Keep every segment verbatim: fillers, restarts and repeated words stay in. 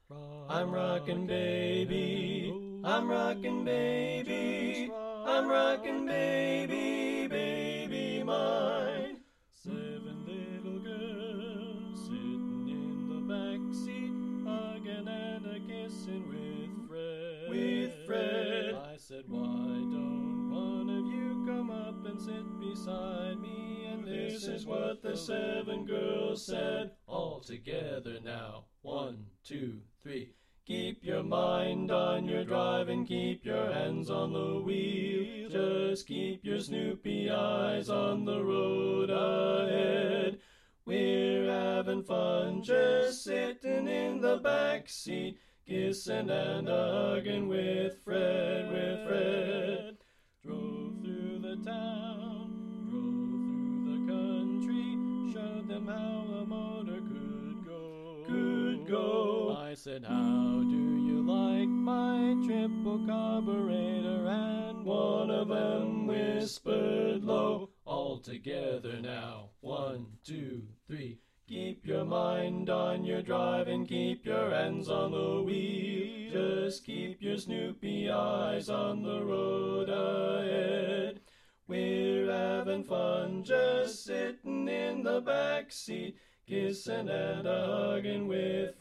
I'm rockin' baby, I'm rockin' baby, I'm rockin' baby, baby mine. Seven little girls sitting in the back seat, hugging and a kissing with Fred. With Fred. I said, why don't one of you come up and sit beside me? And this is what the seven girls said, all together now. One, two, three. Keep your mind on your drive and keep your hands on the wheel. Just keep your Snoopy eyes on the road ahead. We're having fun just sitting in the back seat, kissing and hugging with Fred, with Fred. Drove through the town, drove through the country, showed them how a motor could go, could go. I said, how do you like my triple carburetor? And one of them whispered low, all together now. One, two, three. Keep your mind on your drive and keep your hands on the wheel. Just keep your Snoopy eyes on the road ahead. We're having fun just sitting in the back seat, kissing and hugging with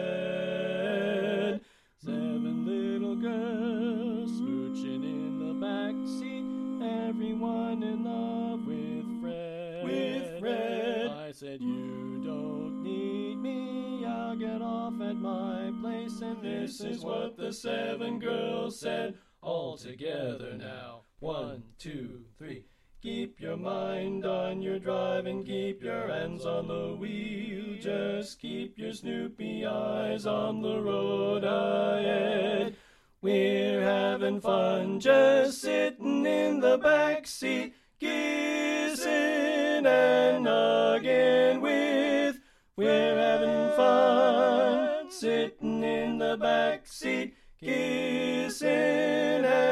Fred. Seven little girls smooching in the back seat, everyone in love with Fred. With Fred. I said, you don't need me, I'll get off at my place. And this is what the seven girls said, all together now. One, two, three. Keep your mind on your drive and keep your hands on the wheel. Just keep your Snoopy eyes on the road ahead. We're having fun just sitting in the back seat, kissing and hugging with. We're having fun sitting in the back seat, kissing and